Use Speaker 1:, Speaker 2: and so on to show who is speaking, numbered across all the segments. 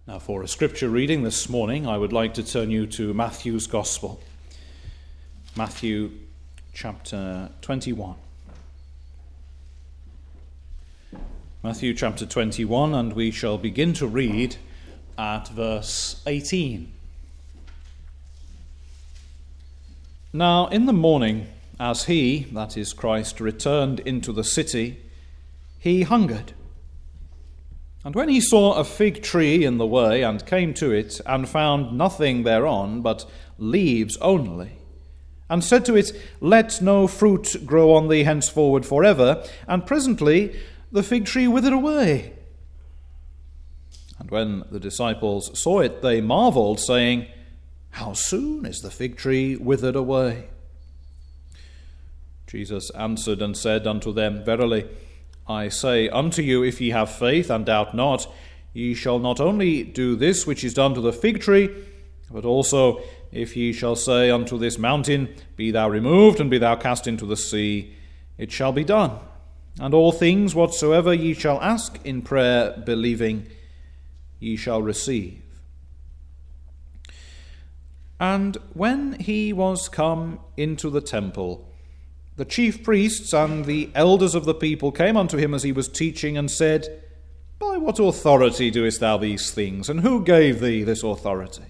Speaker 1: Now, for a scripture reading this morning, I would like to turn you to Matthew's Gospel. Matthew chapter 21. Matthew chapter 21, and we shall begin to read at verse 18. Now, in the morning, as he, that is Christ, returned into the city, he hungered. And when he saw a fig tree in the way, and came to it, and found nothing thereon but leaves only, and said to it, Let no fruit grow on thee henceforward forever. And presently the fig tree withered away. And when the disciples saw it, they marveled, saying, How soon is the fig tree withered away? Jesus answered and said unto them, Verily, I say unto you, if ye have faith and doubt not, ye shall not only do this which is done to the fig tree, but also if ye shall say unto this mountain, Be thou removed, and be thou cast into the sea, it shall be done. And all things whatsoever ye shall ask in prayer, believing, ye shall receive. And when he was come into the temple, the chief priests and the elders of the people came unto him as he was teaching, and said, By what authority doest thou these things? And who gave thee this authority?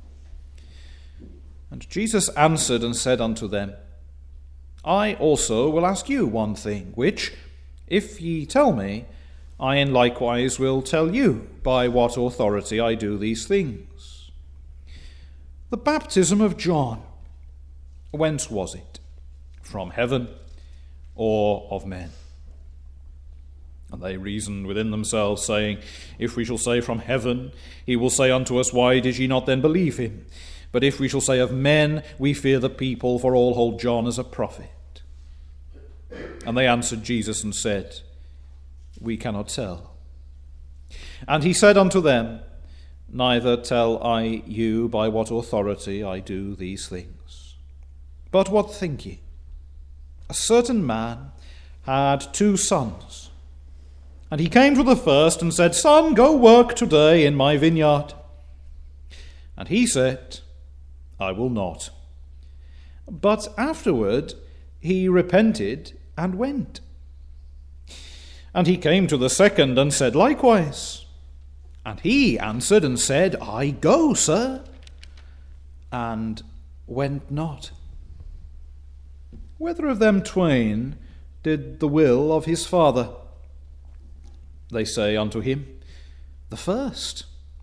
Speaker 1: And Jesus answered and said unto them, I also will ask you one thing, which, if ye tell me, I in likewise will tell you by what authority I do these things. The baptism of John, whence was it? From heaven or of men? And they reasoned within themselves, saying, If we shall say from heaven, he will say unto us, Why did ye not then believe him? But if we shall say of men, we fear the people, for all hold John as a prophet. And they answered Jesus and said, We cannot tell. And he said unto them, Neither tell I you by what authority I do these things. But what think ye? A certain man had 2 sons. And he came to the first and said, Son, go work today in my vineyard. And he said, I will not. But afterward he repented and went. And he came to the second and said likewise. And he answered and said, I go, sir, and went not. Whether of them twain did the will of his father? They say unto him, The first.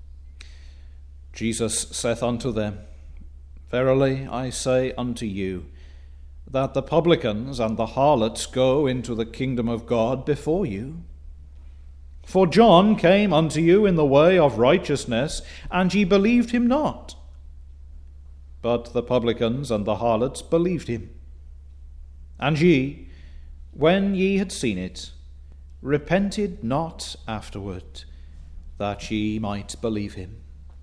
Speaker 1: Jesus saith unto them, Verily I say unto you, that the publicans and the harlots go into the kingdom of God before you. For John came unto you in the way of righteousness, and ye believed him not. But the publicans and the harlots believed him. And ye, when ye had seen it, repented not afterward, that ye might believe him.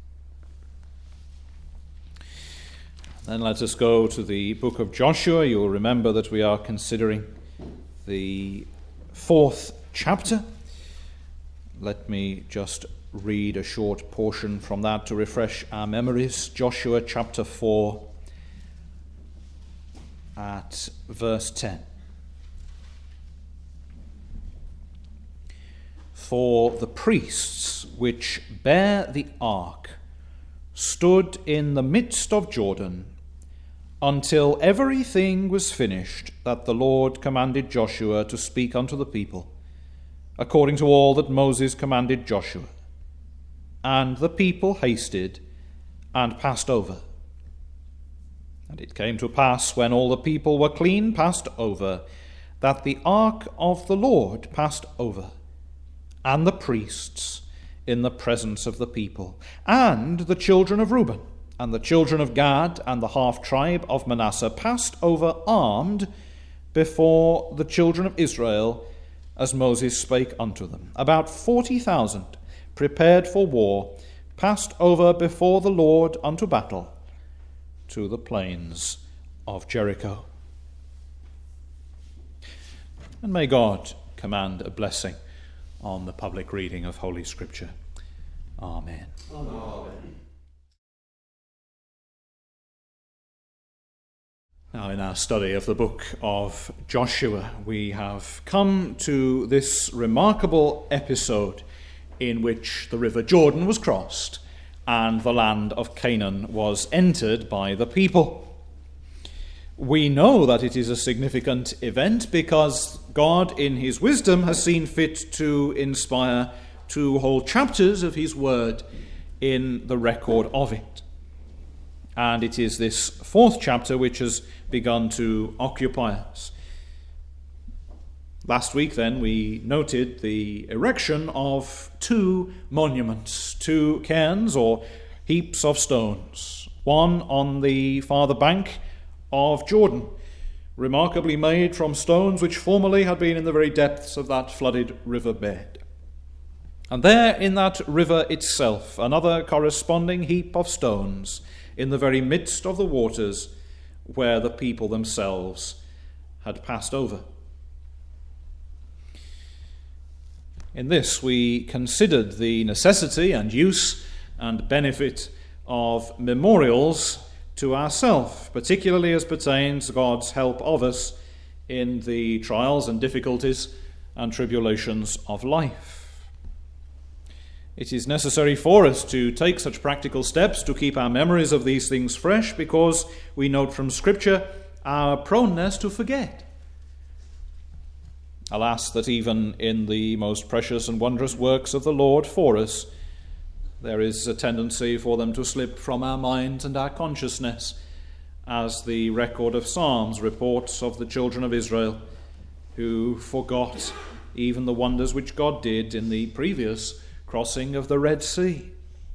Speaker 1: Then let us go to the book of Joshua. You'll remember that we are considering the 4th chapter. Let me just read a short portion from that to refresh our memories. Joshua chapter 4 at verse 10. For the priests which bare the ark stood in the midst of Jordan until everything was finished that the Lord commanded Joshua to speak unto the people, according to all that Moses commanded Joshua. And the people hasted and passed over. And it came to pass, when all the people were clean passed over, that the ark of the Lord passed over, and the priests in the presence of the people, and the children of Reuben, and the children of Gad, and the half-tribe of Manasseh passed over armed before the children of Israel, as Moses spake unto them. About 40,000, prepared for war, passed over before the Lord unto battle, to the plains of Jericho. And may God command a blessing on the public reading of Holy Scripture. Amen.
Speaker 2: Amen.
Speaker 1: Now, in our study of the book of Joshua, we have come to this remarkable episode in which the river Jordan was crossed and the land of Canaan was entered by the people. We know that it is a significant event because God, in his wisdom, has seen fit to inspire 2 whole chapters of his word in the record of it. And it is this 4th chapter which has begun to occupy us. Last week, then, we noted the erection of 2 monuments, 2 cairns or heaps of stones, one on the farther bank of Jordan, remarkably made from stones which formerly had been in the very depths of that flooded riverbed. And there in that river itself, another corresponding heap of stones in the very midst of the waters where the people themselves had passed over. In this we considered the necessity and use and benefit of memorials to ourselves, particularly as pertains God's help of us in the trials and difficulties and tribulations of life. It is necessary for us to take such practical steps to keep our memories of these things fresh because we note from Scripture our proneness to forget. Alas, that even in the most precious and wondrous works of the Lord for us, there is a tendency for them to slip from our minds and our consciousness, as the record of Psalms reports of the children of Israel who forgot even the wonders which God did in the previous crossing of the Red Sea.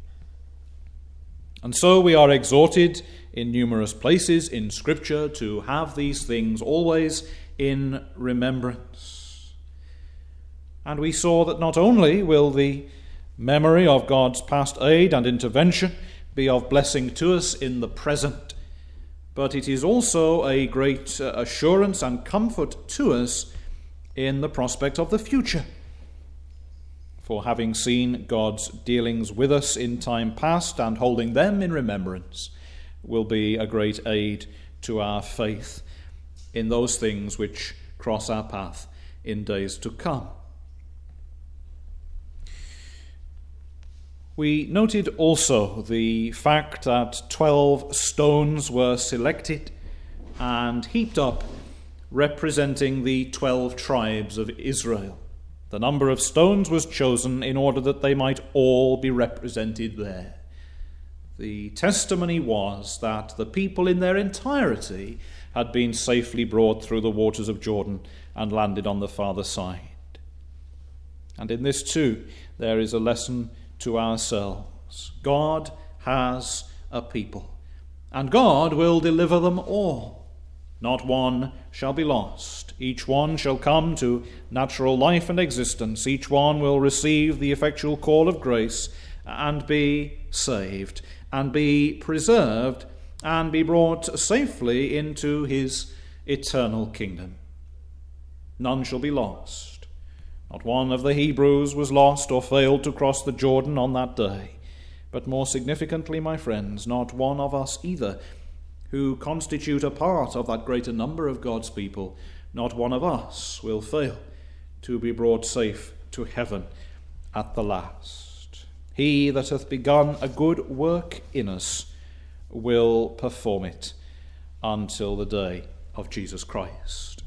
Speaker 1: And so we are exhorted in numerous places in Scripture to have these things always in remembrance. And we saw that not only will the memory of God's past aid and intervention be of blessing to us in the present, but it is also a great assurance and comfort to us in the prospect of the future. For having seen God's dealings with us in time past and holding them in remembrance will be a great aid to our faith in those things which cross our path in days to come. We noted also the fact that 12 stones were selected and heaped up, representing the 12 tribes of Israel. The number of stones was chosen in order that they might all be represented there. The testimony was that the people in their entirety had been safely brought through the waters of Jordan and landed on the farther side. And in this too, there is a lesson to ourselves. God has a people, and God will deliver them all. Not one shall be lost. Each one shall come to natural life and existence. Each one will receive the effectual call of grace and be saved and be preserved and be brought safely into his eternal kingdom. None shall be lost. Not one of the Hebrews was lost or failed to cross the Jordan on that day. But more significantly, my friends, not one of us either, who constitute a part of that greater number of God's people, not one of us will fail to be brought safe to heaven at the last. He that hath begun a good work in us will perform it until the day of Jesus Christ.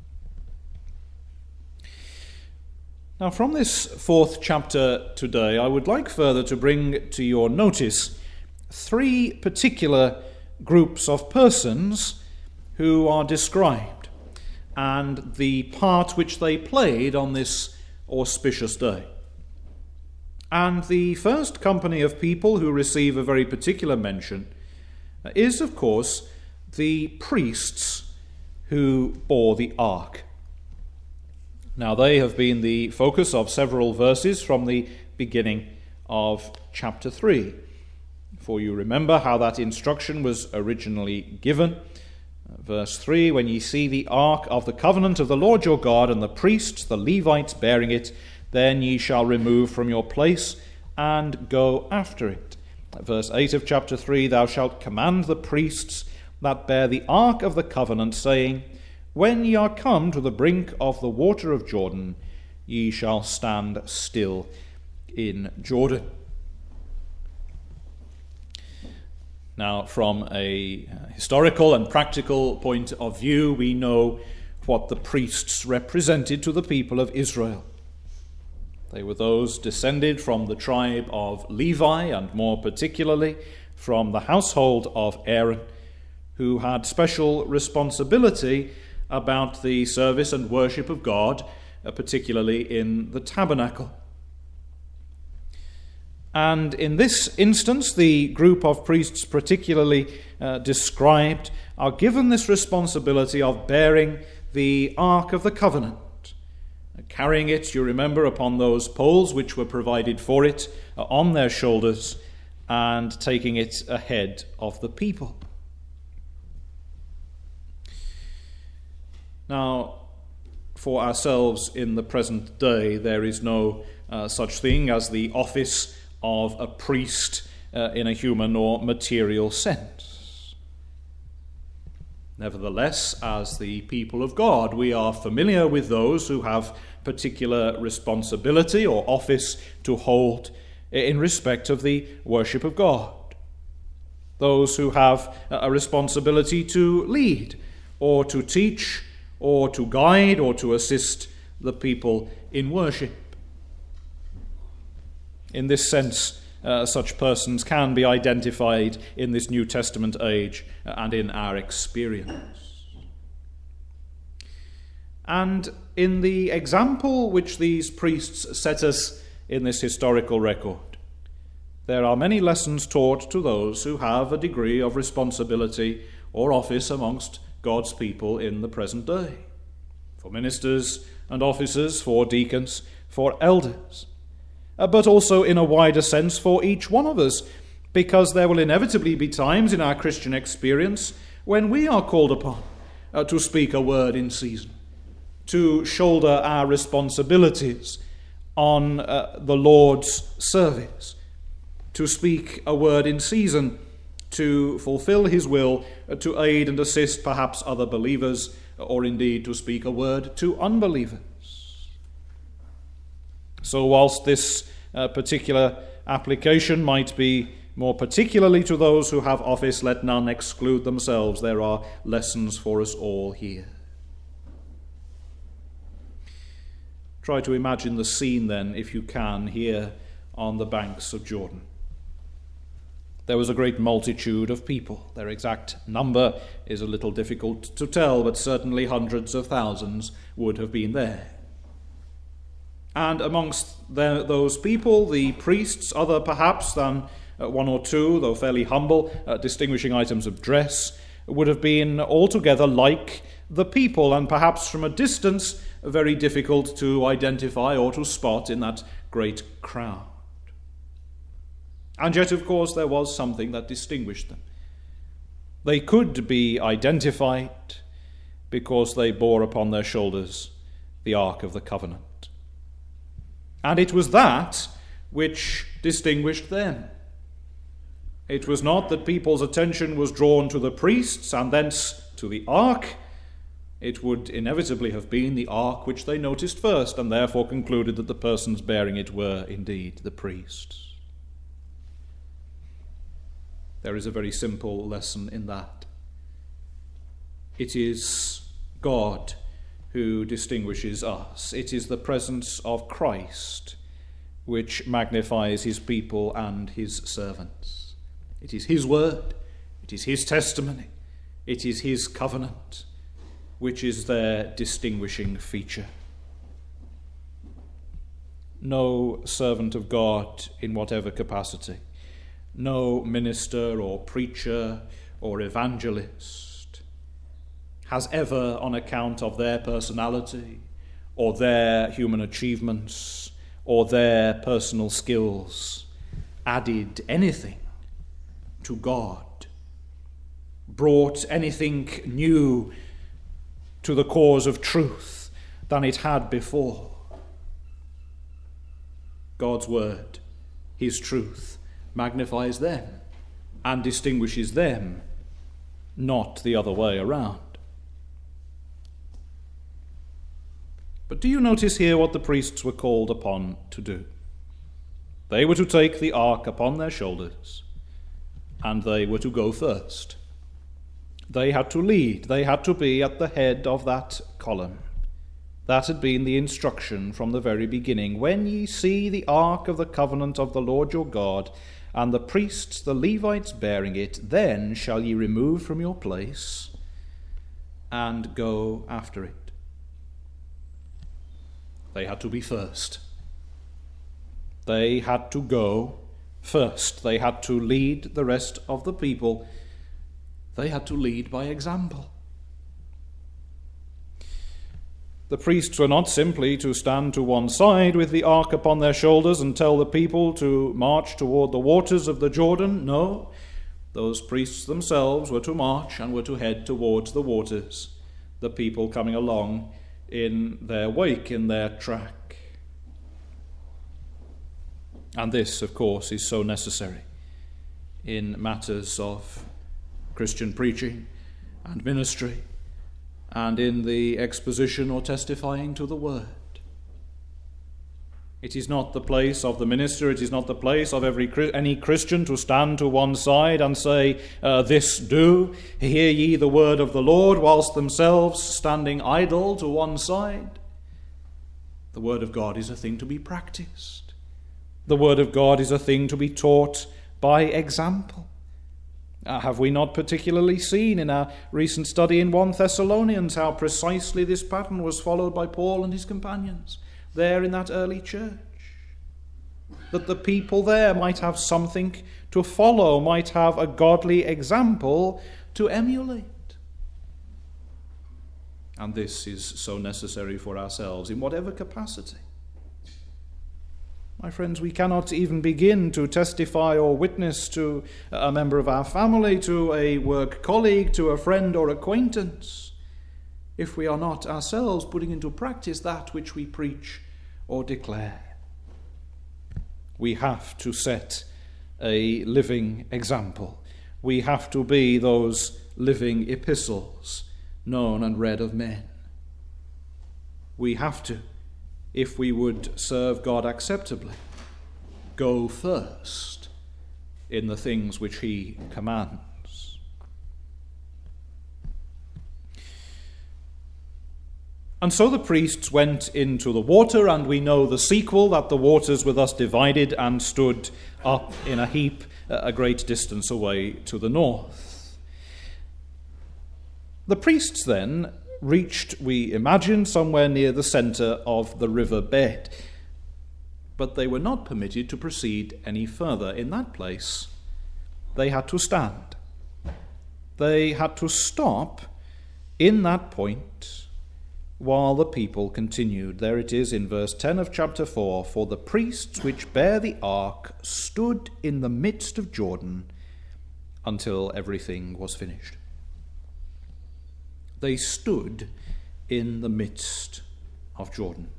Speaker 1: Now, from this 4th chapter today, I would like further to bring to your notice 3 particular groups of persons who are described and the part which they played on this auspicious day. And the first company of people who receive a very particular mention is, of course, the priests who bore the ark. Now, they have been the focus of several verses from the beginning of chapter 3. For you remember how that instruction was originally given. Verse 3, when ye see the ark of the covenant of the Lord your God, and the priests, the Levites, bearing it, then ye shall remove from your place and go after it. Verse 8 of chapter 3, thou shalt command the priests that bear the ark of the covenant, saying, when ye are come to the brink of the water of Jordan, ye shall stand still in Jordan. Now, from a historical and practical point of view, we know what the priests represented to the people of Israel. They were those descended from the tribe of Levi, and more particularly from the household of Aaron, who had special responsibility about the service and worship of God, particularly in the tabernacle. And in this instance, the group of priests particularly described are given this responsibility of bearing the Ark of the Covenant, carrying it, you remember, upon those poles which were provided for it on their shoulders, and taking it ahead of the people. Now, for ourselves in the present day, there is no such thing as the office of a priest in a human or material sense. Nevertheless, as the people of God, we are familiar with those who have particular responsibility or office to hold in respect of the worship of God. Those who have a responsibility to lead or to teach or to guide or to assist the people in worship. In this sense, such persons can be identified in this New Testament age and in our experience. And in the example which these priests set us in this historical record, there are many lessons taught to those who have a degree of responsibility or office amongst God's people in the present day, for ministers and officers, for deacons, for elders, but also in a wider sense for each one of us, because there will inevitably be times in our Christian experience when we are called upon to speak a word in season, to shoulder our responsibilities on the Lord's service, to speak a word in season, to fulfill his will, to aid and assist perhaps other believers, or indeed to speak a word to unbelievers. So whilst this particular application might be more particularly to those who have office, let none exclude themselves. There are lessons for us all here. Try to imagine the scene then, if you can, here on the banks of Jordan. There was a great multitude of people. Their exact number is a little difficult to tell, but certainly hundreds of thousands would have been there. And amongst those people, the priests, other perhaps than one or two, though fairly humble, distinguishing items of dress, would have been altogether like the people, and perhaps from a distance very difficult to identify or to spot in that great crowd. And yet, of course, there was something that distinguished them. They could be identified because they bore upon their shoulders the Ark of the Covenant. And it was that which distinguished them. It was not that people's attention was drawn to the priests and thence to the ark. It would inevitably have been the ark which they noticed first, and therefore concluded that the persons bearing it were indeed the priests. There is a very simple lesson in that. It is God who distinguishes us. It is the presence of Christ which magnifies his people and his servants. It is his word, it is his testimony, it is his covenant which is their distinguishing feature. No servant of God in whatever capacity, no minister or preacher or evangelist has ever, on account of their personality or their human achievements or their personal skills, added anything to God, brought anything new to the cause of truth than it had before. God's word his truth magnifies them and distinguishes them, not the other way around. But do you notice here what the priests were called upon to do? They were to take the ark upon their shoulders, and they were to go first. They had to lead. They had to be at the head of that column. That had been the instruction from the very beginning. When ye see the ark of the covenant of the Lord your God, and the priests, the Levites, bearing it, then shall ye remove from your place and go after it. They had to be first. They had to go first. They had to lead the rest of the people. They had to lead by example. The priests were not simply to stand to one side with the ark upon their shoulders and tell the people to march toward the waters of the Jordan. No, those priests themselves were to march and were to head towards the waters, the people coming along in their wake, in their track. And this, of course, is so necessary in matters of Christian preaching and ministry, and in the exposition or testifying to the word. It is not the place of the minister, it is not the place of any Christian to stand to one side and say, this do, hear ye the word of the Lord, whilst themselves standing idle to one side. The word of God is a thing to be practiced. The word of God is a thing to be taught by example. Have we not particularly seen in our recent study in 1 Thessalonians how precisely this pattern was followed by Paul and his companions there in that early church? That the people there might have something to follow, might have a godly example to emulate. And this is so necessary for ourselves in whatever capacity. My friends, we cannot even begin to testify or witness to a member of our family, to a work colleague, to a friend or acquaintance, if we are not ourselves putting into practice that which we preach or declare. We have to set a living example. We have to be those living epistles known and read of men. We have to, if we would serve God acceptably, go first in the things which he commands. And so the priests went into the water, and we know the sequel, that the waters were thus divided and stood up in a heap a great distance away to the north. The priests then reached, we imagine, somewhere near the centre of the river bed. But they were not permitted to proceed any further. In that place, they had to stand. They had to stop in that point while the people continued. There it is in verse 10 of chapter 4. For the priests which bear the ark stood in the midst of Jordan until everything was finished. They stood in the midst of Jordan.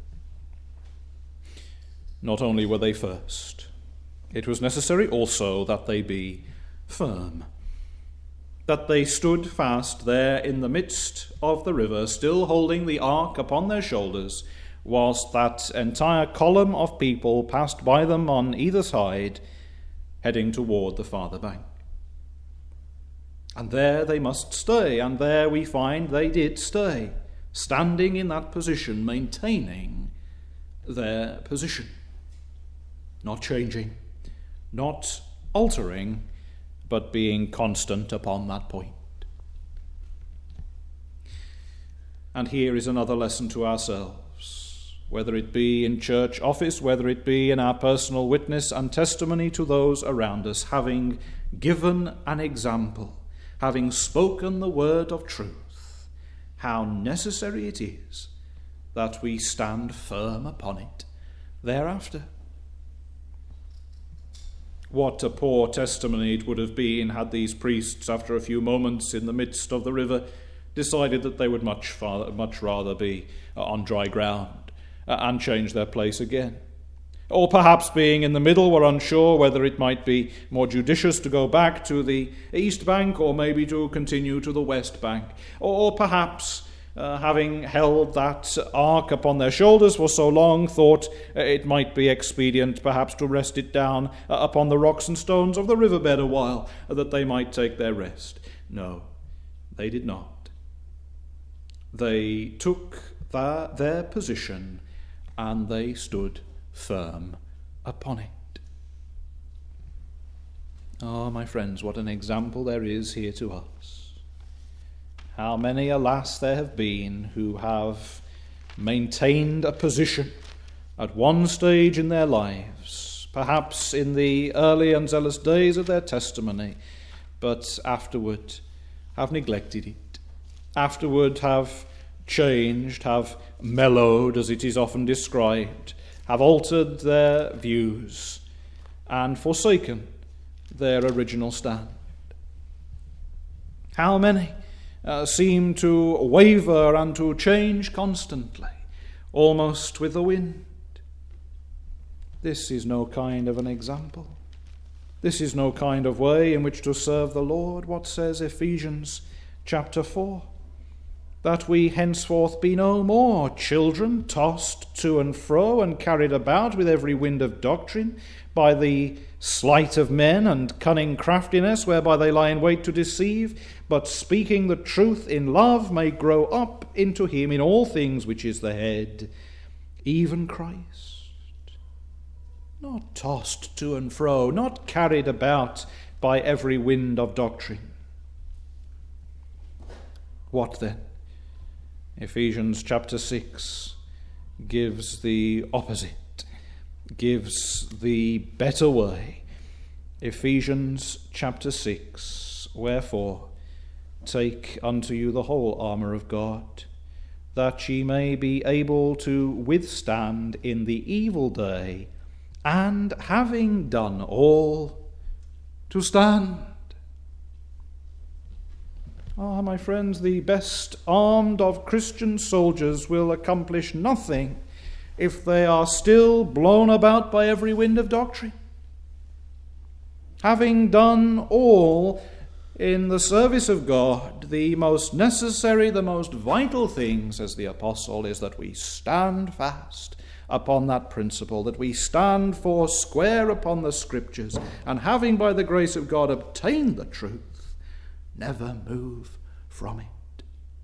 Speaker 1: Not only were they first, it was necessary also that they be firm, that they stood fast there in the midst of the river, still holding the ark upon their shoulders, whilst that entire column of people passed by them on either side, heading toward the farther bank. And there they must stay, and there we find they did stay, standing in that position, maintaining their position. Not changing, not altering, but being constant upon that point. And here is another lesson to ourselves, whether it be in church office, whether it be in our personal witness and testimony to those around us, having given an example, having spoken the word of truth, how necessary it is that we stand firm upon it thereafter. What a poor testimony it would have been had these priests, after a few moments in the midst of the river, decided that they would much rather be on dry ground and change their place again. or perhaps being in the middle were unsure whether it might be more judicious to go back to the east bank or maybe to continue to the west bank, or perhaps having held that ark upon their shoulders for so long, thought it might be expedient perhaps to rest it down upon the rocks and stones of the riverbed a while, that they might take their rest. No, they did not. They took their position and they stood firm upon it. Ah, my friends, what an example there is here to us. How many, alas, there have been who have maintained a position at one stage in their lives, perhaps in the early and zealous days of their testimony, but afterward have neglected it, afterward have changed, have mellowed, as it is often described, have altered their views and forsaken their original stand. How many seem to waver and to change constantly, almost with the wind? This is no kind of an example. This is no kind of way in which to serve the Lord. What says Ephesians chapter 4? That we henceforth be no more children, tossed to and fro and carried about with every wind of doctrine, by the sleight of men and cunning craftiness, whereby they lie in wait to deceive, but speaking the truth in love may grow up into him in all things which is the head, even Christ. Not tossed to and fro, not carried about by every wind of doctrine. What then? Ephesians chapter 6 gives the opposite, gives the better way. Ephesians chapter 6, wherefore, take unto you the whole armour of God, that ye may be able to withstand in the evil day, and having done all, to stand. Ah, my friends, the best armed of Christian soldiers will accomplish nothing if they are still blown about by every wind of doctrine. Having done all in the service of God, the most necessary, the most vital thing, says the apostle, is that we stand fast upon that principle, that we stand four square upon the Scriptures, and having by the grace of God obtained the truth, never move from it.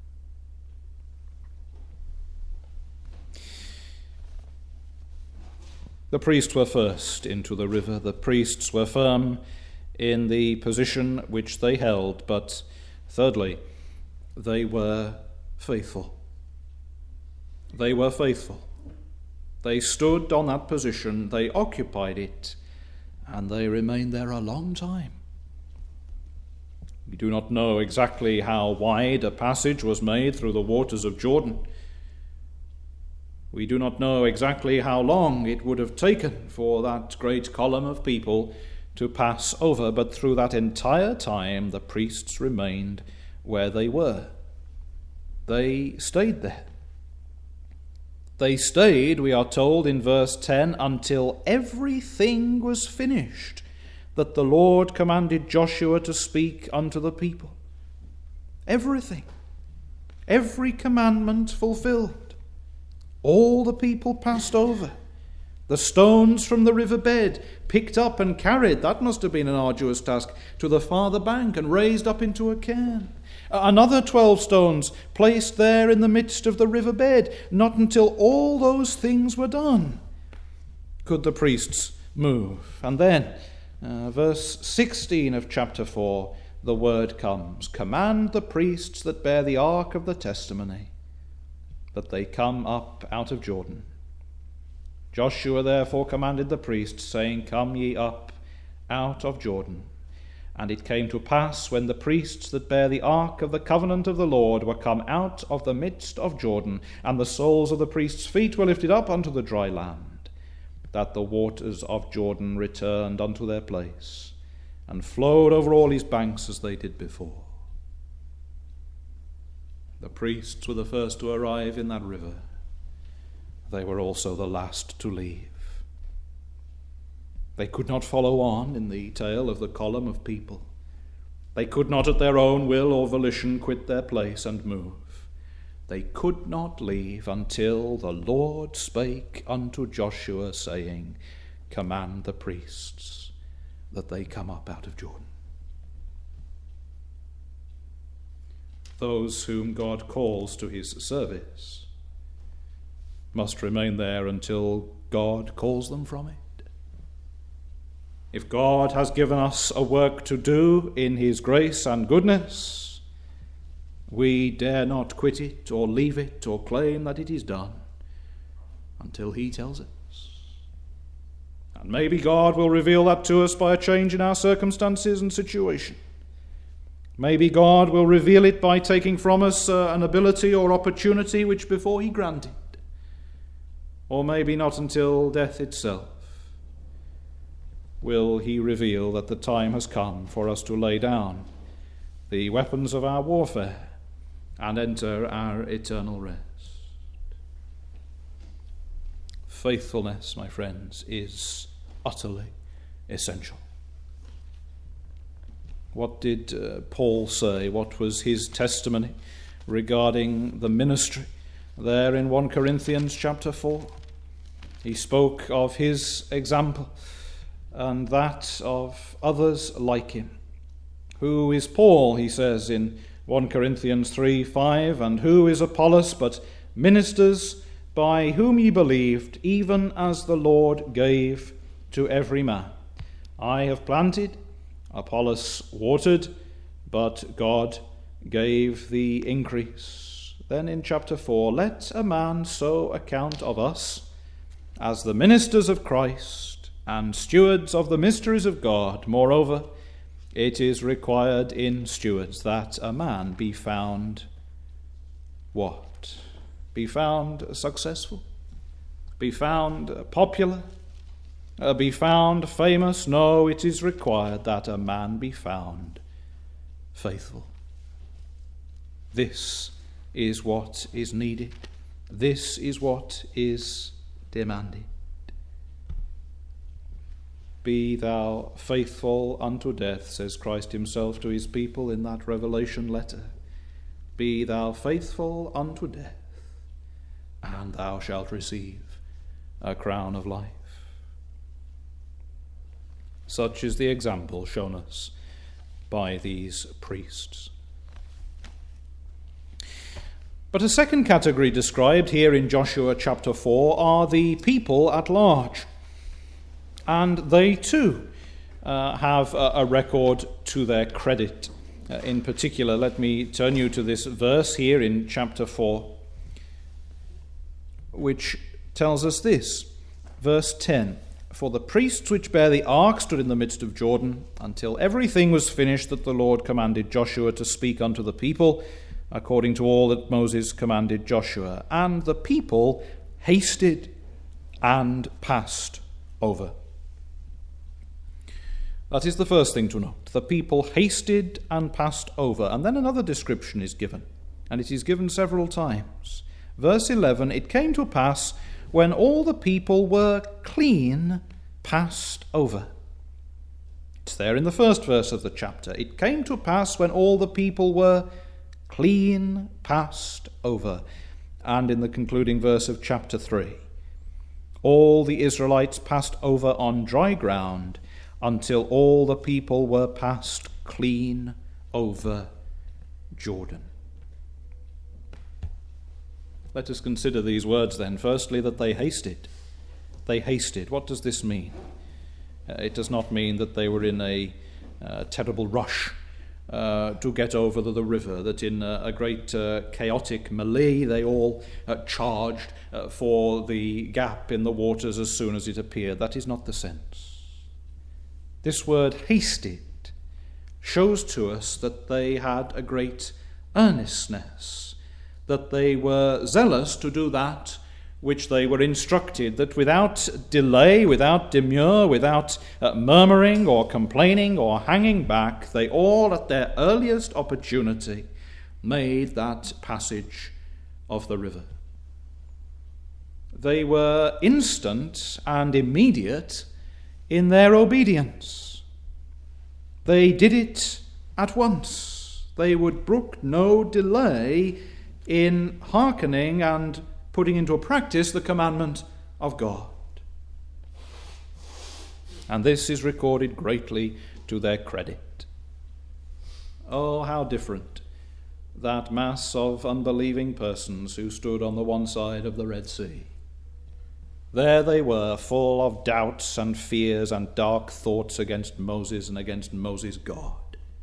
Speaker 1: The priests were first into the river. The priests were firm in the position which they held, but thirdly, they were faithful. They were faithful. They stood on that position, they occupied it, and they remained there a long time. We do not know exactly how wide a passage was made through the waters of Jordan. We do not know exactly how long it would have taken for that great column of people to pass over, but through that entire time the priests remained where they were. They stayed there. They stayed, we are told in verse 10, until everything was finished that the Lord commanded Joshua to speak unto the people. Everything. Every commandment fulfilled. All the people passed over. The stones from the riverbed picked up and carried, that must have been an arduous task, to the farther bank and raised up into a cairn. Another 12 stones placed there in the midst of the riverbed. Not until all those things were done could the priests move. And then, verse 16 of chapter 4, the word comes, command the priests that bear the ark of the testimony, that they come up out of Jordan. Joshua therefore commanded the priests, saying, come ye up out of Jordan. And it came to pass, when the priests that bear the ark of the covenant of the Lord were come out of the midst of Jordan, and the soles of the priests' feet were lifted up unto the dry land, that the waters of Jordan returned unto their place, and flowed over all his banks as they did before. The priests were the first to arrive in that river. They were also the last to leave. They could not follow on in the tail of the column of people. They could not at their own will or volition quit their place and move. They could not leave until the Lord spake unto Joshua, saying, Command the priests that they come up out of Jordan. Those whom God calls to his service must remain there until God calls them from it. If God has given us a work to do in his grace and goodness, we dare not quit it or leave it or claim that it is done until he tells us. And maybe God will reveal that to us by a change in our circumstances and situation. Maybe God will reveal it by taking from us an ability or opportunity which before he granted. Or maybe not until death itself will he reveal that the time has come for us to lay down the weapons of our warfare and enter our eternal rest. Faithfulness, my friends, is utterly essential. What did Paul say? What was his testimony regarding the ministry there in 1 Corinthians chapter 4? He spoke of his example and that of others like him. Who is Paul, he says in 1 Corinthians 3:5, and who is Apollos but ministers by whom ye believed, even as the Lord gave to every man. I have planted, Apollos watered, but God gave the increase. Then in chapter 4, let a man so account of us as the ministers of Christ and stewards of the mysteries of God. Moreover, it is required in stewards that a man be found what? Be found successful? Be found popular? Be found famous? No, it is required that a man be found faithful. This is what is needed. This is what is demanded. Be thou faithful unto death, says Christ himself to his people in that Revelation letter. Be thou faithful unto death, and thou shalt receive a crown of life. Such is the example shown us by these priests. But a second category described here in Joshua chapter 4 are the people at large. And they too have a record to their credit. In particular, let me turn you to this verse here in chapter 4, which tells us this. Verse 10, For the priests which bear the ark stood in the midst of Jordan, until everything was finished that the Lord commanded Joshua to speak unto the people, according to all that Moses commanded Joshua. And the people hasted and passed over. That is the first thing to note. The people hasted and passed over. And then another description is given, and it is given several times. Verse 11, It came to pass, when all the people were clean, passed over. It's there in the first verse of the chapter. It came to pass when all the people were clean, passed over. And in the concluding verse of chapter 3, all the Israelites passed over on dry ground, until all the people were passed clean over Jordan. Let us consider these words then. Firstly, that they hasted. They hasted. What does this mean? It does not mean that they were in a terrible rush to get over the river, that in a great chaotic melee they all charged for the gap in the waters as soon as it appeared. That is not the sense. This word hasted shows to us that they had a great earnestness, that they were zealous to do that which they were instructed, that without delay, without demur, without murmuring or complaining or hanging back, they all at their earliest opportunity made that passage of the river. They were instant and immediate in their obedience. They did it at once. They would brook no delay in hearkening and putting into practice the commandment of God. And this is recorded greatly to their credit. Oh, how different that mass of unbelieving persons who stood on the one side of the Red Sea. There they were, full of doubts and fears and dark thoughts against Moses and against Moses' God.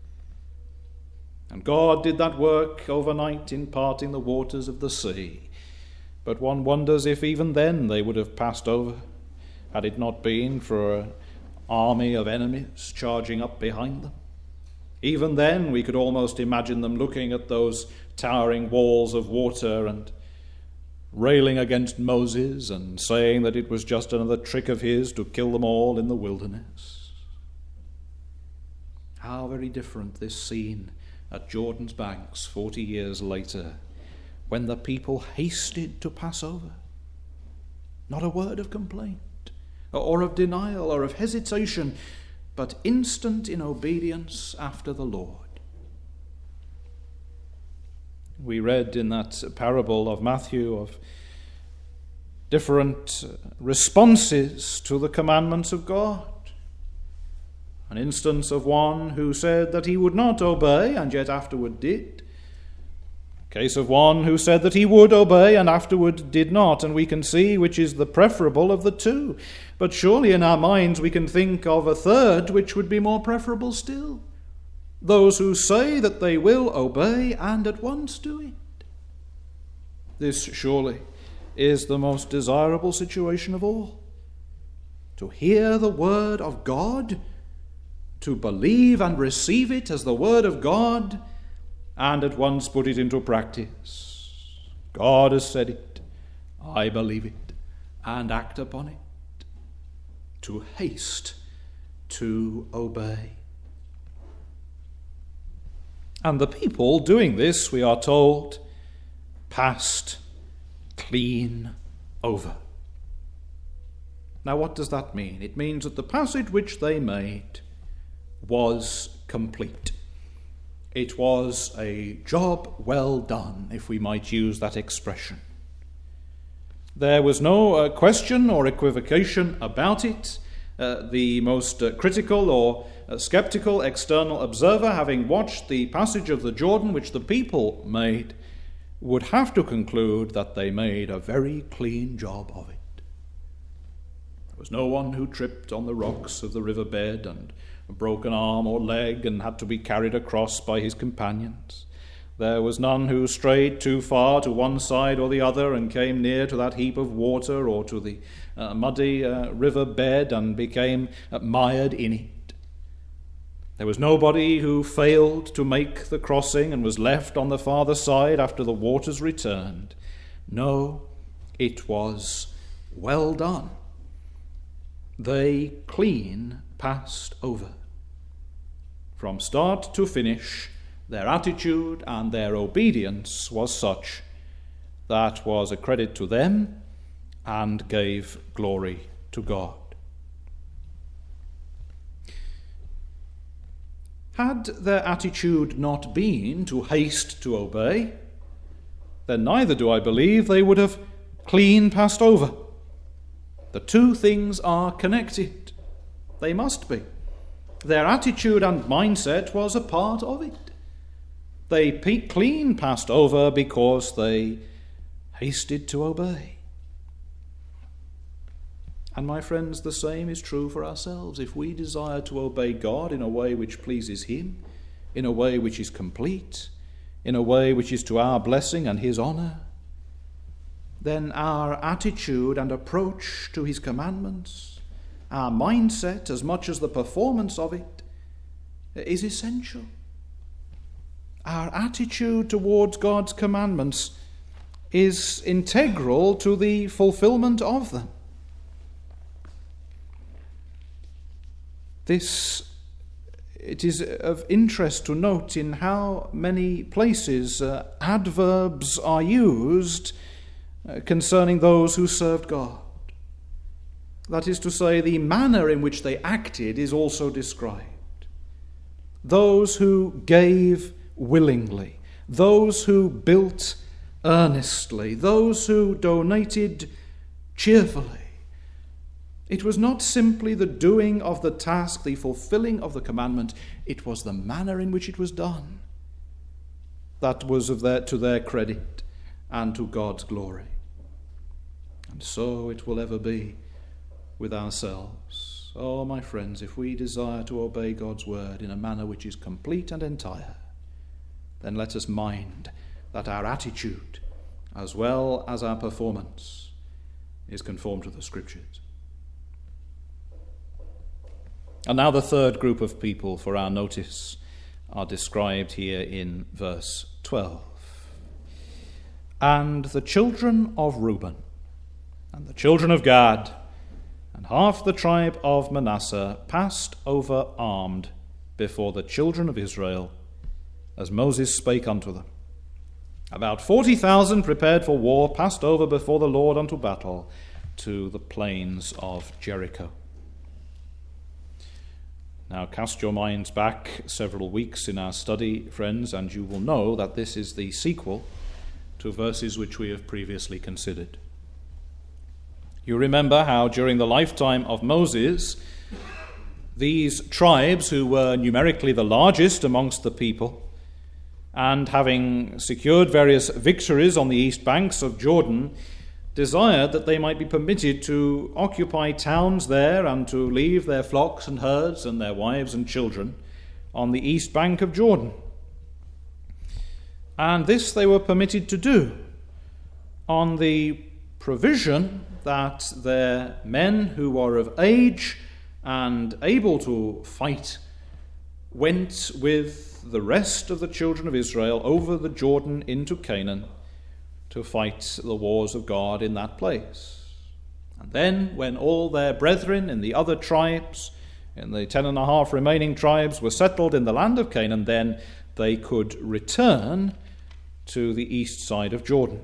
Speaker 1: And God did that work overnight in parting the waters of the sea. But one wonders if even then they would have passed over, had it not been for an army of enemies charging up behind them. Even then we could almost imagine them looking at those towering walls of water and railing against Moses and saying that it was just another trick of his to kill them all in the wilderness. How very different this scene at Jordan's banks 40 years later, when the people hasted to pass over. Not a word of complaint, or of denial, or of hesitation, but instant in obedience after the Lord. We read in that parable of Matthew of different responses to the commandments of God. An instance of one who said that he would not obey and yet afterward did. A case of one who said that he would obey and afterward did not, and we can see which is the preferable of the two. But surely in our minds we can think of a third which would be more preferable still. Those who say that they will obey and at once do it. This surely is the most desirable situation of all. To hear the word of God, to believe and receive it as the word of God, and at once put it into practice. God has said it, I believe it, and act upon it. To haste to obey. And the people doing this, we are told, passed clean over. Now what does that mean? It means that the passage which they made was complete. It was a job well done, if we might use that expression. There was no question or equivocation about it. The most critical or skeptical external observer, having watched the passage of the Jordan which the people made, would have to conclude that they made a very clean job of it. There was no one who tripped on the rocks of the riverbed and a broken arm or leg and had to be carried across by his companions. There was none who strayed too far to one side or the other and came near to that heap of water or to the muddy river bed and became mired in it. There was nobody who failed to make the crossing and was left on the farther side after the waters returned. No, it was well done. They clean passed over. From start to finish, their attitude and their obedience was such that was a credit to them and gave glory to God. Had their attitude not been to haste to obey, then neither do I believe they would have clean passed over. The two things are connected. They must be. Their attitude and mindset was a part of it. They clean passed over because they hasted to obey. And my friends, the same is true for ourselves. If we desire to obey God in a way which pleases Him, in a way which is complete, in a way which is to our blessing and His honour, then our attitude and approach to His commandments, our mindset as much as the performance of it, is essential. Our attitude towards God's commandments is integral to the fulfillment of them. It is of interest to note in how many places adverbs are used concerning those who served God. That is to say, the manner in which they acted is also described. Those who gave willingly, those who built earnestly, those who donated cheerfully. It was not simply the doing of the task, the fulfilling of the commandment, it was the manner in which it was done that was to their credit and to God's glory. And so it will ever be with ourselves. Oh, my friends, if we desire to obey God's word in a manner which is complete and entire, then let us mind that our attitude, as well as our performance, is conformed to the Scriptures. And now the third group of people for our notice are described here in verse 12. And the children of Reuben, and the children of Gad, and half the tribe of Manasseh passed over armed before the children of Israel, as Moses spake unto them. About 40,000 prepared for war passed over before the Lord unto battle to the plains of Jericho. Now cast your minds back several weeks in our study, friends, and you will know that this is the sequel to verses which we have previously considered. You remember how during the lifetime of Moses, these tribes, who were numerically the largest amongst the people, and having secured various victories on the east banks of Jordan, desired that they might be permitted to occupy towns there and to leave their flocks and herds and their wives and children on the east bank of Jordan. And this they were permitted to do on the provision that their men who were of age and able to fight went with the rest of the children of Israel over the Jordan into Canaan to fight the wars of God in that place. And then, when all their brethren in the other tribes, in the 10.5 remaining tribes, were settled in the land of Canaan, then they could return to the east side of Jordan.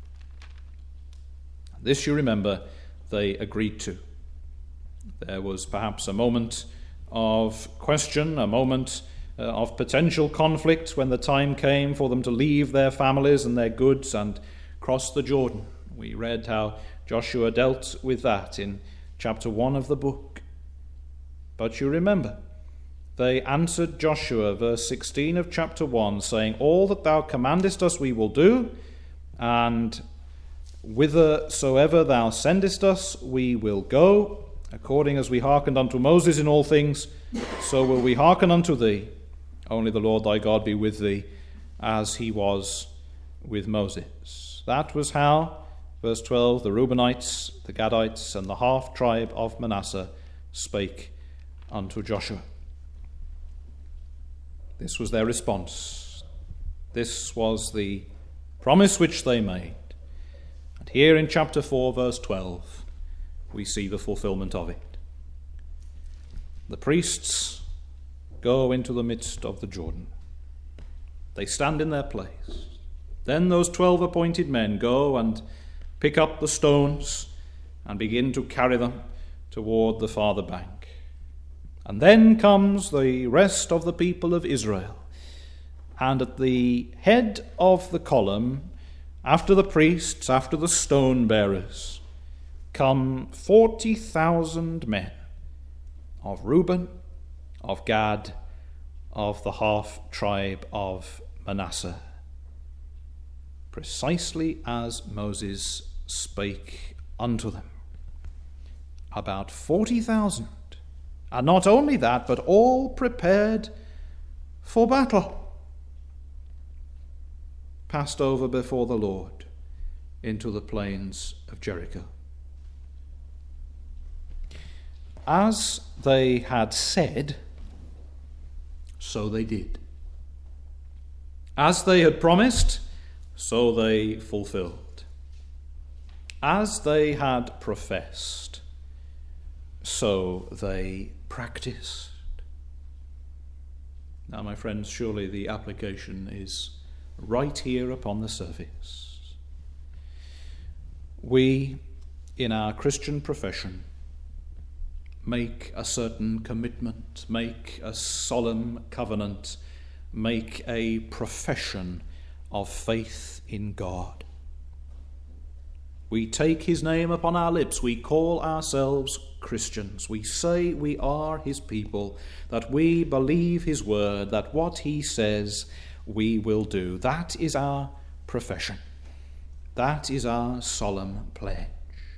Speaker 1: This, you remember, they agreed to. There was perhaps a moment of question, a moment of potential conflict when the time came for them to leave their families and their goods and cross the Jordan. We read how Joshua dealt with that in chapter 1 of the book. But you remember, they answered Joshua, verse 16 of chapter 1, saying, All that thou commandest us we will do, and whithersoever thou sendest us we will go. According as we hearkened unto Moses in all things, so will we hearken unto thee. Only the Lord thy God be with thee, as he was with Moses. That was how, verse 12, the Reubenites, the Gadites, and the half tribe of Manasseh spake unto Joshua. This was their response. This was the promise which they made. And here in chapter 4, verse 12, we see the fulfillment of it. The priests go into the midst of the Jordan. They stand in their place. Then those 12 appointed men go and pick up the stones and begin to carry them toward the farther bank. And then comes the rest of the people of Israel. And at the head of the column, after the priests, after the stone bearers, come 40,000 men of Reuben, of Gad, of the half tribe of Manasseh, precisely as Moses spake unto them. About 40,000. And not only that, but all prepared for battle, passed over before the Lord into the plains of Jericho. As they had said, so they did. As they had promised, so they fulfilled. As they had professed, so they practiced. Now, my friends, surely the application is right here upon the surface. We, in our Christian profession, make a certain commitment, make a solemn covenant, make a profession of faith in God. We take his name upon our lips. We call ourselves Christians. We say we are his people, that we believe his word, that what he says we will do. That is our profession. That is our solemn pledge.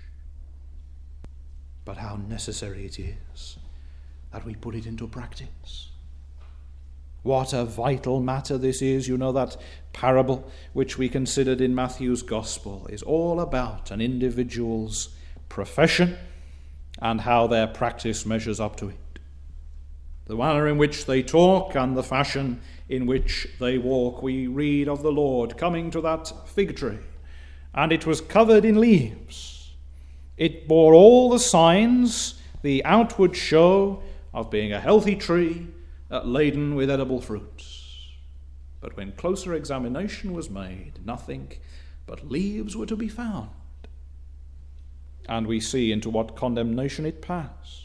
Speaker 1: But how necessary it is that we put it into practice. What a vital matter this is. You know, that parable which we considered in Matthew's Gospel is all about an individual's profession and how their practice measures up to it. The manner in which they talk and the fashion in which they walk. We read of the Lord coming to that fig tree, and it was covered in leaves. It bore all the signs, the outward show of being a healthy tree, laden with edible fruits. But when closer examination was made, nothing but leaves were to be found. And we see into what condemnation it passed.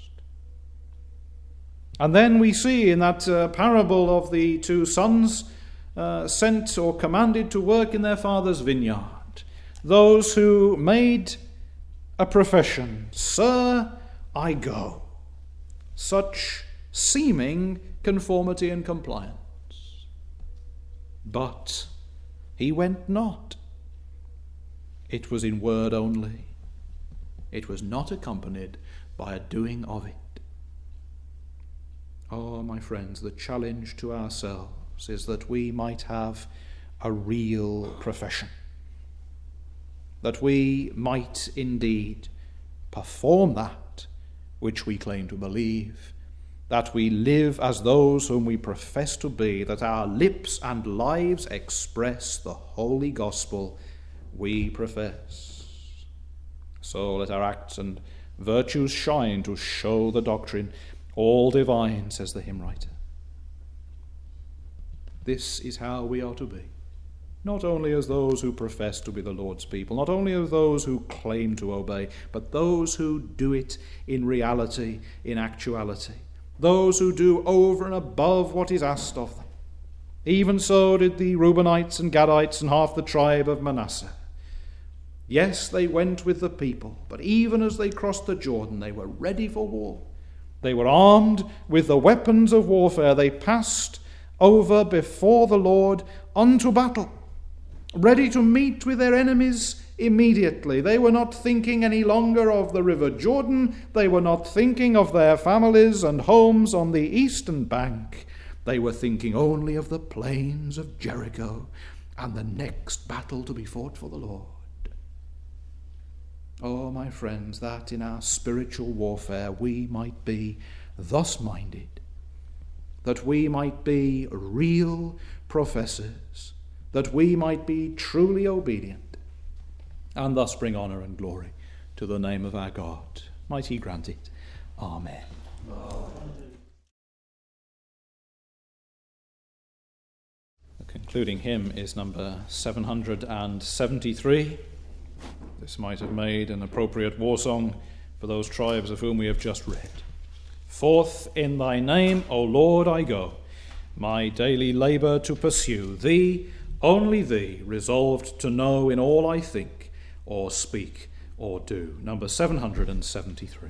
Speaker 1: And then we see in that parable of the two sons sent or commanded to work in their father's vineyard, those who made a profession, "Sir, I go." Such seeming conformity and compliance. But he went not. It was in word only. It was not accompanied by a doing of it. Oh, my friends, the challenge to ourselves is that we might have a real profession, that we might indeed perform that which we claim to believe, that we live as those whom we profess to be, that our lips and lives express the holy gospel we profess. So let our acts and virtues shine to show the doctrine all divine, says the hymn writer. This is how we are to be. Not only as those who profess to be the Lord's people, not only as those who claim to obey, but those who do it in reality, in actuality. Those who do over and above what is asked of them. Even so did the Reubenites and Gadites and half the tribe of Manasseh. Yes, they went with the people, but even as they crossed the Jordan, they were ready for war. They were armed with the weapons of warfare. They passed over before the Lord unto battle, ready to meet with their enemies immediately. They were not thinking any longer of the river Jordan. They were not thinking of their families and homes on the eastern bank. They were thinking only of the plains of Jericho and the next battle to be fought for the Lord. Oh, my friends, that in our spiritual warfare we might be thus minded, that we might be real professors, that we might be truly obedient, and thus bring honour and glory to the name of our God. Might he grant it. Amen. The concluding hymn is number 773. This might have made an appropriate war song for those tribes of whom we have just read. Forth in thy name, O Lord, I go, my daily labour to pursue. Thee, only thee, resolved to know in all I think, or speak, or do. Number 773.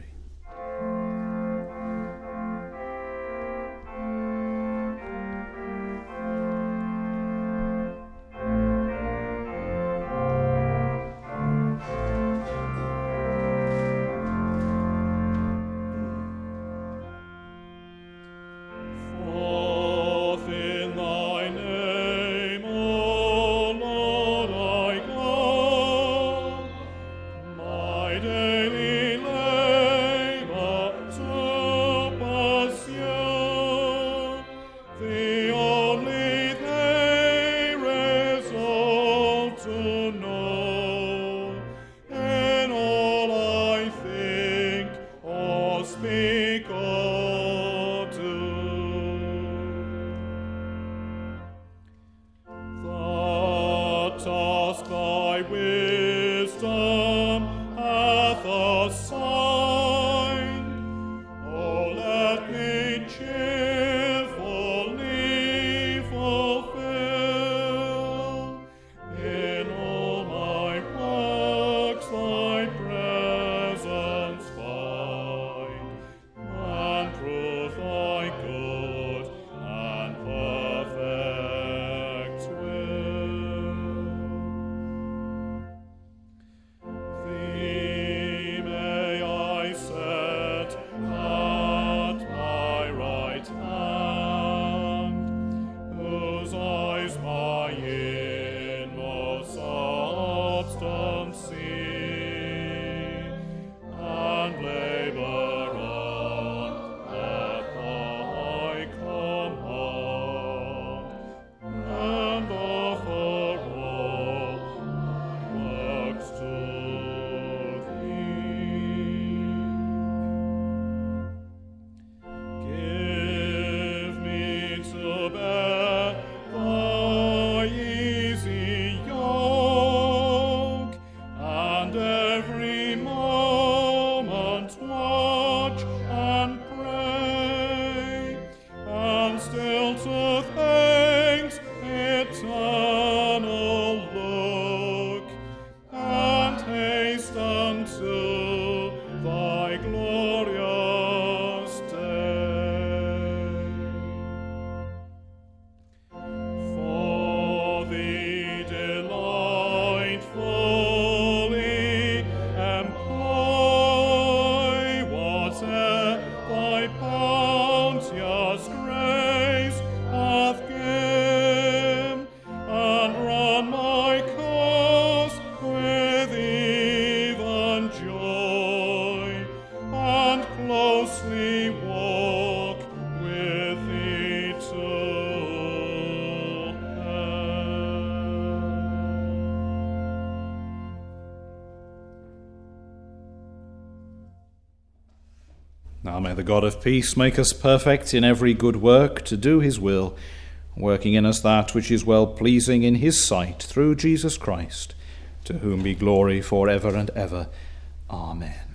Speaker 2: Daily thy easy yoke, and every moment watch and pray, and still to things eternal look, and haste unto thy glorious day. For thee delightfully employ whate'er thy bounteous grace hath given, and run my course with even joy, and closely walk with thee to heaven.
Speaker 1: Now may the God of peace make us perfect in every good work to do his will, working in us that which is well-pleasing in his sight, through Jesus Christ, to whom be glory for ever and ever. Amen.